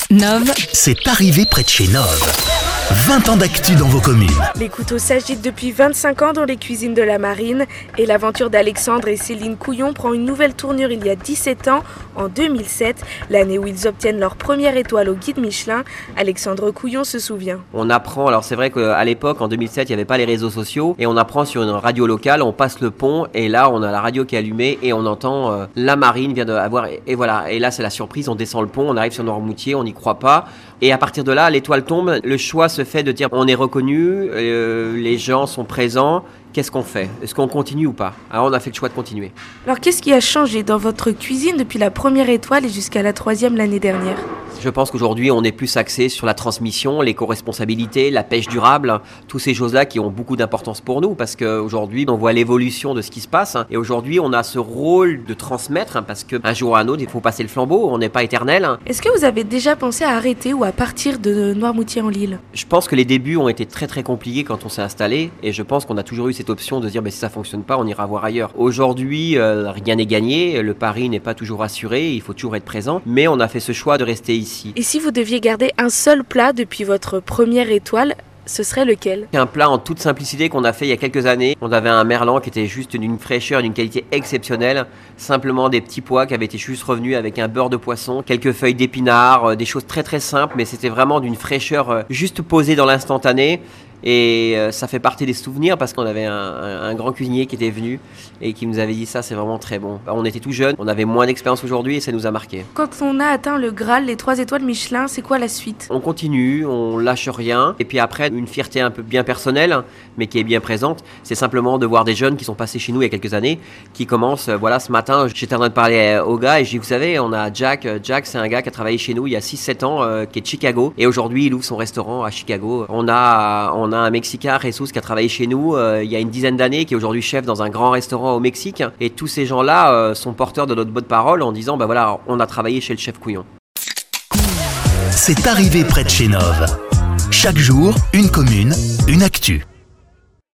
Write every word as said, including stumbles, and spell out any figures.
Nov, C'est arrivé près de chez Nov. vingt ans d'actu dans vos communes. Les couteaux s'agitent depuis vingt-cinq ans dans les cuisines de la Marine et l'aventure d'Alexandre et Céline Couillon prend une nouvelle tournure il y a dix-sept ans, en deux mille sept, l'année où ils obtiennent leur première étoile au guide Michelin. Alexandre Couillon se souvient. On apprend, alors c'est vrai qu'à l'époque, en deux mille sept, il n'y avait pas les réseaux sociaux et on apprend sur une radio locale, on passe le pont et là on a la radio qui est allumée et on entend euh, la Marine vient d'avoir, et, et voilà, et là c'est la surprise, on descend le pont, on arrive sur Noirmoutier, on n'y croit pas et à partir de là l'étoile tombe, le choix se fait de dire on est reconnu, euh, les gens sont présents. Qu'est-ce qu'on fait? Est-ce qu'on continue ou pas? Alors on a fait le choix de continuer. Alors qu'est-ce qui a changé dans votre cuisine depuis la première étoile et jusqu'à la troisième l'année dernière? Je pense qu'aujourd'hui, on est plus axé sur la transmission, l'éco-responsabilité, la pêche durable, toutes ces choses-là qui ont beaucoup d'importance pour nous parce qu'aujourd'hui, on voit l'évolution de ce qui se passe et aujourd'hui, on a ce rôle de transmettre parce qu'un jour ou un autre, il faut passer le flambeau, on n'est pas éternel. Est-ce que vous avez déjà pensé à arrêter ou à partir de Noirmoutier-en-l'Île? Je pense que les débuts ont été très très compliqués quand on s'est installé et je pense qu'on a toujours eu cette option de se dire bah, si ça fonctionne pas, on ira voir ailleurs. Aujourd'hui, euh, rien n'est gagné, le pari n'est pas toujours assuré, il faut toujours être présent, mais on a fait ce choix de rester ici. Et si vous deviez garder un seul plat depuis votre première étoile, ce serait lequel? Un plat en toute simplicité qu'on a fait il y a quelques années. On avait un merlan qui était juste d'une fraîcheur, d'une qualité exceptionnelle. Simplement des petits pois qui avaient été juste revenus avec un beurre de poisson, quelques feuilles d'épinards, des choses très très simples, mais c'était vraiment d'une fraîcheur juste posée dans l'instantané. Et euh, ça fait partie des souvenirs parce qu'on avait un, un, un grand cuisinier qui était venu et qui nous avait dit ça c'est vraiment très bon. On était tout jeunes, on avait moins d'expérience aujourd'hui et ça nous a marqué. Quand on a atteint le Graal, les trois étoiles Michelin, c'est quoi la suite? On continue, on lâche rien et puis après une fierté un peu bien personnelle mais qui est bien présente, c'est simplement de voir des jeunes qui sont passés chez nous il y a quelques années qui commencent, euh, voilà ce matin j'étais en train de parler aux gars et je dis vous savez on a Jack, Jack c'est un gars qui a travaillé chez nous il y a six sept ans euh, qui est de Chicago et aujourd'hui il ouvre son restaurant à Chicago. On a, on On a un Mexicain, Jesus, qui a travaillé chez nous euh, il y a une dizaine d'années, qui est aujourd'hui chef dans un grand restaurant au Mexique. Et tous ces gens-là euh, sont porteurs de notre bonne parole en disant, ben voilà, on a travaillé chez le chef Couillon. C'est arrivé près de chez Nov. Chaque jour, une commune, une actu.